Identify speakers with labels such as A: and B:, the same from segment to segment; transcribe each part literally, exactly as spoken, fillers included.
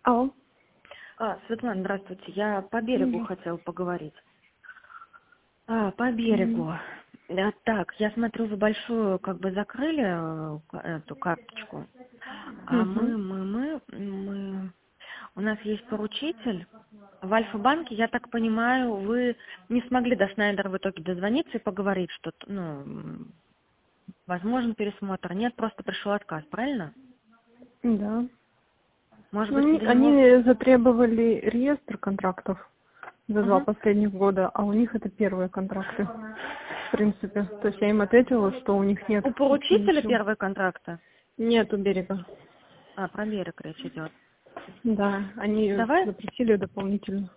A: Алло.
B: А, Светлана, здравствуйте. Я по берегу
A: Мгм.
B: хотела поговорить. А, по
A: Мгм.
B: берегу. А, так, я смотрю, вы большую как бы закрыли э, к- эту карточку. А мы,
A: Мгм.
B: мы, мы, мы... У нас есть поручитель. В Альфа-банке, я так понимаю, вы не смогли до Шнайдера в итоге дозвониться и поговорить, что, ну, м, возможен пересмотр. Нет, просто пришел отказ, правильно?
A: Да.
B: Может
A: Ну,
B: быть,
A: они,
B: до него...
A: они затребовали реестр контрактов за два
B: Мгм.
A: последних года, а у них это первые контракты, в принципе. То есть я им ответила, что у них нет
B: У
A: вообще
B: поручителя
A: ничего.
B: первые контракты?
A: Нет у берега.
B: А, про берег речь идет.
A: Да, они
B: Давай,
A: запретили дополнительно.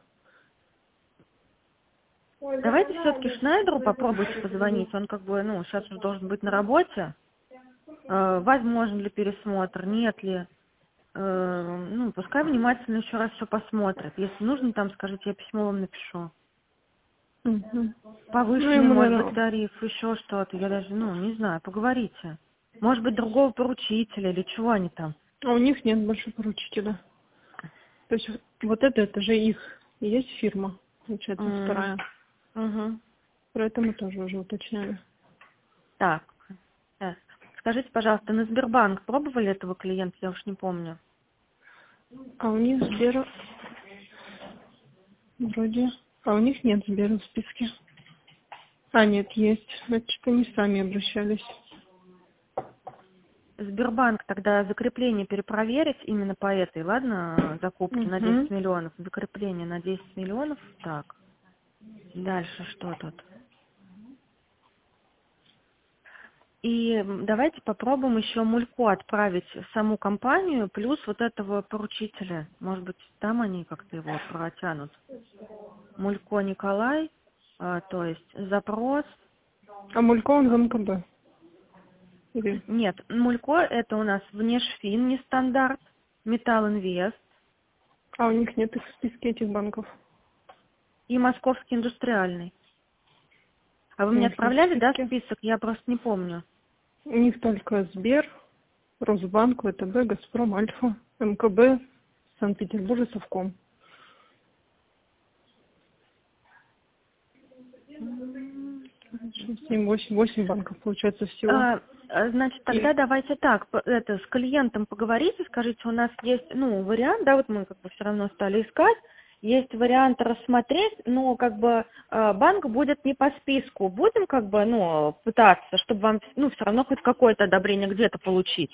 B: давайте все-таки Шнайдеру попробуйте позвонить. Он как бы, ну, сейчас уже должен быть на работе. Э, возможен ли пересмотр, нет ли. Э, ну, пускай внимательно еще раз все посмотрит. Если нужно, там, скажите, я письмо вам напишу.
A: Мгм. Ну,
B: Повышенный,
A: ему,
B: может быть,
A: наверное...
B: тариф, еще что-то. Я даже, ну, не знаю, поговорите. Может быть, другого поручителя или чего они там.
A: А у них нет больше поручителя. То есть вот это, это же их. И есть фирма, получается,
B: М,
A: вторая.
B: мгм.
A: Поэтому тоже уже уточняли.
B: Так, э, скажите, пожалуйста, на Сбербанк пробовали этого клиента? Я уж не помню.
A: А у них Сбер вроде... А у них нет Сбера в списке. А, нет, есть. Значит, они сами обращались.
B: Сбербанк тогда закрепление перепроверить именно по этой, ладно, закупке на десять
A: Угу.
B: миллионов. Закрепление на десять миллионов. Так, дальше что тут? И м, давайте попробуем еще мульку отправить в саму компанию, плюс вот этого поручителя. Может быть, там они как-то его протянут. Мулько Николай, а, то есть запрос.
A: А Мулько он в МКБ. Или...
B: Нет, Мулько это у нас внешфин, нестандарт, Металл Инвест
A: А у них нет их в списке этих банков.
B: и Московский индустриальный. А вы
A: У
B: мне
A: них нет в
B: отправляли, да,
A: списке.
B: список? Я просто не помню.
A: У них только Сбер, Росбанк, ВТБ, Газпром, Альфа, МКБ, Санкт-Петербург и Совком.
B: М,
A: семь, восемь, восемь банков получается всего.
B: а, а, Значит,
A: И...
B: тогда давайте так, п- это, с клиентом поговорите, скажите, у нас есть, ну, вариант, да, вот мы как бы все равно стали искать, есть вариант рассмотреть, но как бы э, банк будет не по списку, будем как бы, ну, пытаться, чтобы вам, ну, все равно хоть какое-то одобрение где-то получить.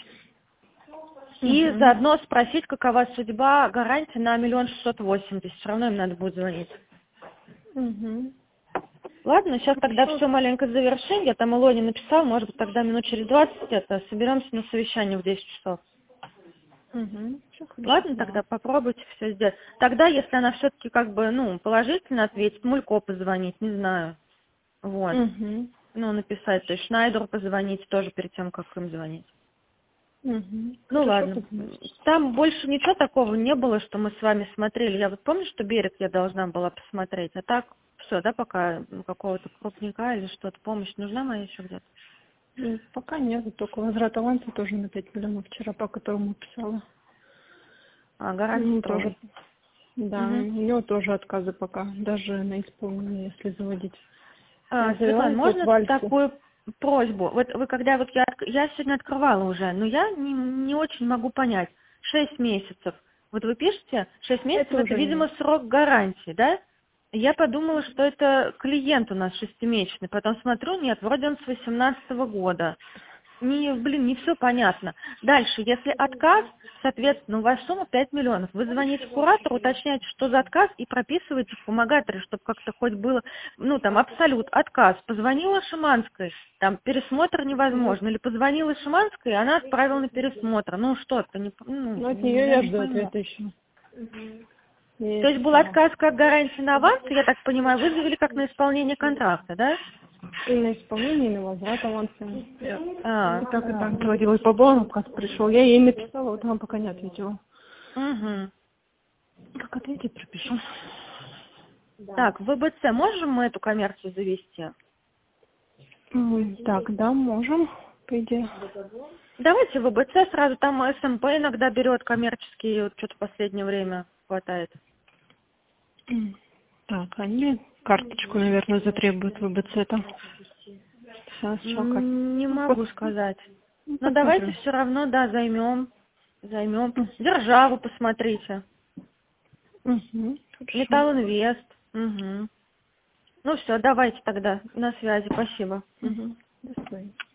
B: И
A: Угу.
B: заодно спросить, какова судьба гарантии на миллион шестьсот восемьдесят, все равно им надо будет звонить.
A: Угу.
B: Ладно, сейчас тогда
A: Хорошо.
B: все маленько завершим. Я там Илоне написал, может быть, тогда минут через двадцать это соберемся на совещание в десять часов.
A: Угу. Все хорошо,
B: Ладно,
A: да.
B: тогда попробуйте все сделать. Тогда, если она все-таки как бы, ну, положительно ответит, Мулько позвонить, не знаю. Вот.
A: Угу.
B: Ну, написать, то есть Шнайдеру позвонить тоже перед тем, как им звонить.
A: Угу.
B: Ну
A: Хорошо,
B: ладно.
A: позвоните.
B: Там больше ничего такого не было, что мы с вами смотрели. Я вот помню, что берег я должна была посмотреть, а так все, да, пока ну, какого-то крупника или что-то, помощь нужна моя еще где-то?
A: Ну, пока нет, только возврат аванса тоже на пять миллионов вчера, по которому писала.
B: А, гарантия
A: Ну, тоже,
B: строгой.
A: да, у
B: Угу.
A: него тоже отказы пока, даже на исполнение, если заводить.
B: А,
A: Я завела
B: Светлана,
A: их вот
B: можно
A: в Альфу.
B: такую просьбу? Вот вы когда вот я, отк- я сегодня открывала уже, но я не, не очень могу понять. Шесть месяцев. Вот вы пишете, шесть месяцев
A: Это
B: это,
A: уже нет.
B: видимо, срок гарантии, да? Я подумала, что это клиент у нас шестимесячный. Потом смотрю, нет, вроде он с восемнадцатого года. Не, блин, не все понятно. Дальше, если отказ, соответственно, у вас сумма пять миллионов. Вы звоните куратору, уточняете, что за отказ, и прописываете в помогаторе, чтобы как-то хоть было, ну, там, абсолют, отказ. Позвонила Шиманской, там, пересмотр
A: Вот.
B: невозможно. Или позвонила Шиманской, и она отправила на пересмотр. Ну, что-то, не, п- ну,
A: Но от нее
B: я
A: я
B: не
A: жду
B: пойму.
A: ответа еще. Я ей
B: То есть был
A: писала.
B: отказ как гарантия на аванс, я так понимаю, вы завели как на исполнение контракта, да?
A: И на исполнение, и на возврат аванса. Я
B: А,
A: и так, и так говорила. И по бонусу отказ пришел. Я ей написала, вот она пока не ответила.
B: угу.
A: Как ответить, пропишу.
B: Так, в ВБЦ можем мы эту коммерцию завести?
A: М, Так, да, можем. по идее.
B: Давайте ВБЦ сразу, там СМП иногда берет коммерческий, вот что-то в последнее время хватает.
A: Так, они карточку, наверное, затребуют в ВБЦ там. Сейчас,
B: Не могу сказать.
A: Ну,
B: Но давайте все равно, да, займем. Займем. Державу посмотрите.
A: Угу.
B: Металлинвест. Угу. Ну все, давайте тогда. На связи. Спасибо.
A: Угу. До свидания.